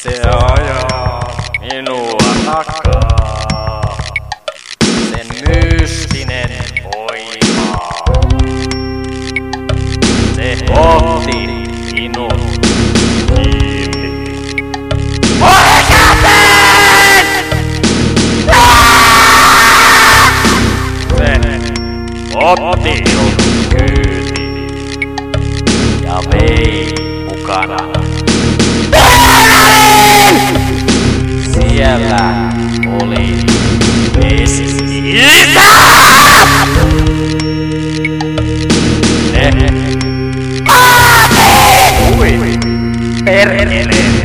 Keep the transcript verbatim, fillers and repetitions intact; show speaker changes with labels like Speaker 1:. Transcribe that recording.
Speaker 1: Se ajaa minua takaa. Sen mystinen voima. Se otti minut kiinni. Ole käteen! Se otti minut kyytiin ja vei mukana. Siellä oli vesi. Ne. Ui! Perkele!